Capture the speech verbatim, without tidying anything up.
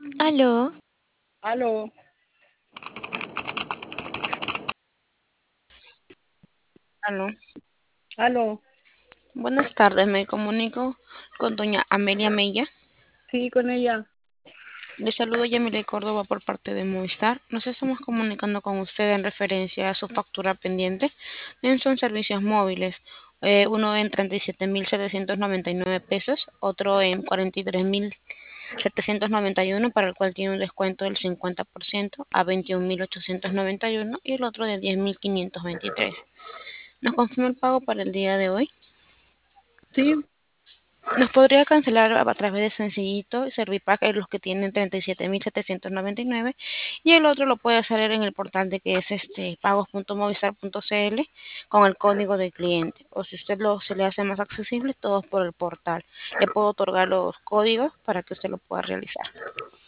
Aló, Aló, Aló. aló, Buenas tardes, me comunico con doña Amelia Mella. sí, con ella. Le saludo Yamile Córdoba por parte de Movistar. Nos estamos comunicando con usted en referencia a su factura pendiente en sus servicios móviles. Eh, uno en treinta y siete mil setecientos noventa y nueve pesos, otro en cuarenta y tres mil setecientos noventa y uno, para el cual tiene un descuento del cincuenta por ciento a veintiún mil ochocientos noventa y uno, y el otro de diez mil quinientos veintitrés. ¿Nos confirma el pago para el día de hoy? Sí, Nos podría cancelar a a través de Sencillito y Servipack en los que tienen treinta y siete mil setecientos noventa y nueve, y el otro lo puede hacer en el portal de que es este pagos punto movistar punto cl con el código del cliente. O si usted lo se le hace más accesible, todo por el portal. Le puedo otorgar los códigos para que usted lo pueda realizar.